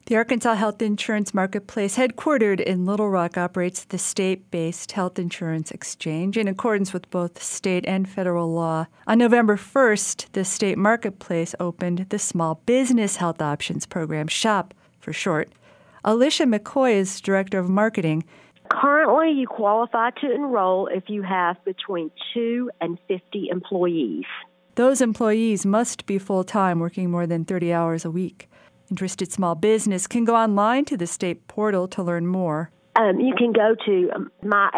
The Arkansas Health Insurance Marketplace, headquartered in Little Rock, operates the state-based health insurance exchange in accordance with both state and federal law. On November 1st, the state marketplace opened the Small Business Health Options Program, SHOP for short. Alicia McCoy is Director of Marketing. Currently, you qualify to enroll if you have between 2 and 50 employees. Those employees must be full-time, working more than 30 hours a week. Interested small business can go online to the state portal to learn more. You can go to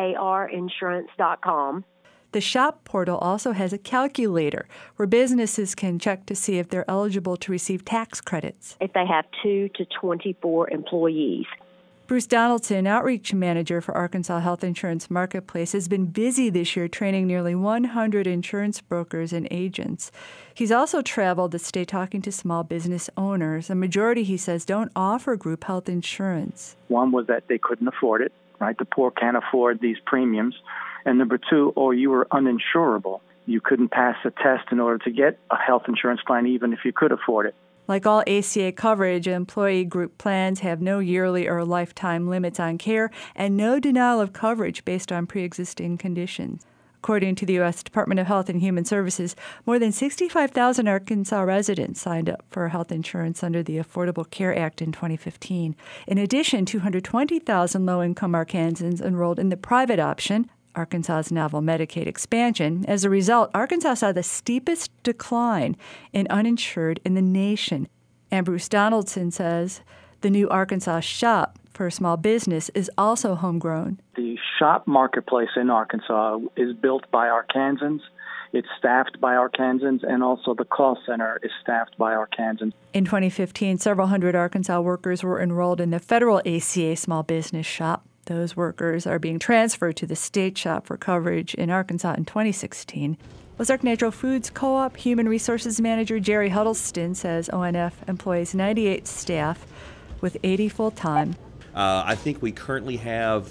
myarinsurance.com. The SHOP portal also has a calculator where businesses can check to see if they're eligible to receive tax credits. If they have 2 to 24 employees. Bruce Donaldson, Outreach Manager for Arkansas Health Insurance Marketplace, has been busy this year training nearly 100 insurance brokers and agents. He's also traveled the state talking to small business owners. A majority, he says, don't offer group health insurance. One was that they couldn't afford it, right? The poor can't afford these premiums. And number two, or you were uninsurable. You couldn't pass a test in order to get a health insurance plan, even if you could afford it. Like all ACA coverage, employee group plans have no yearly or lifetime limits on care and no denial of coverage based on pre-existing conditions. According to the U.S. Department of Health and Human Services, more than 65,000 Arkansas residents signed up for health insurance under the Affordable Care Act in 2015. In addition, 220,000 low-income Arkansans enrolled in the private option, Arkansas's novel Medicaid expansion. As a result, Arkansas saw the steepest decline in uninsured in the nation. And Bruce Donaldson says the new Arkansas SHOP for small business is also homegrown. The SHOP marketplace in Arkansas is built by Arkansans. It's staffed by Arkansans, and also the call center is staffed by Arkansans. In 2015, several hundred Arkansas workers were enrolled in the federal ACA small business SHOP. Those workers are being transferred to the state SHOP for coverage in Arkansas in 2016. Ozark Natural Foods Co-op Human Resources Manager Jerry Huddleston says ONF employs 98 staff with 80 full-time. I think we currently have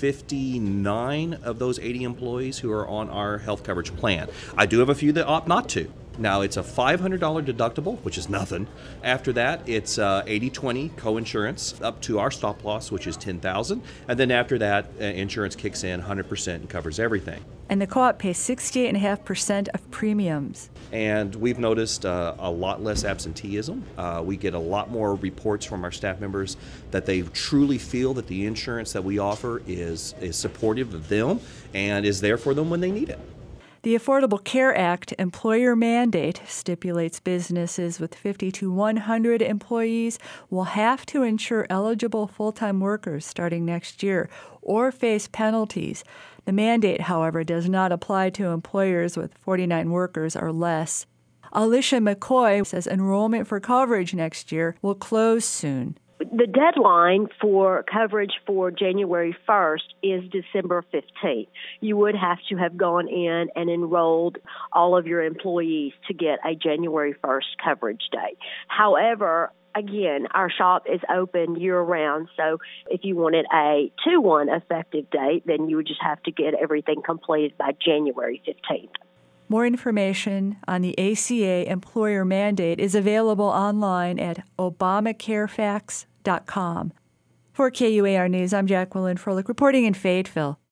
59 of those 80 employees who are on our health coverage plan. I do have a few that opt not to. Now, it's a $500 deductible, which is nothing. After that, it's 80/20 coinsurance up to our stop loss, which is $10,000. And then after that, insurance kicks in 100% and covers everything. And the co-op pays 68.5% of premiums. And we've noticed a lot less absenteeism. We get a lot more reports from our staff members that they truly feel that the insurance that we offer is supportive of them and is there for them when they need it. The Affordable Care Act employer mandate stipulates businesses with 50 to 100 employees will have to insure eligible full-time workers starting next year or face penalties. The mandate, however, does not apply to employers with 49 workers or less. Alicia McCoy says enrollment for coverage next year will close soon. The deadline for coverage for January 1st is December 15th. You would have to have gone in and enrolled all of your employees to get a January 1st coverage date. However, again, our shop is open year-round, so if you wanted a 2/1 effective date, then you would just have to get everything completed by January 15th. More information on the ACA employer mandate is available online at obamacarefax.com. For KUAR News, I'm Jacqueline Froelich reporting in Fayetteville.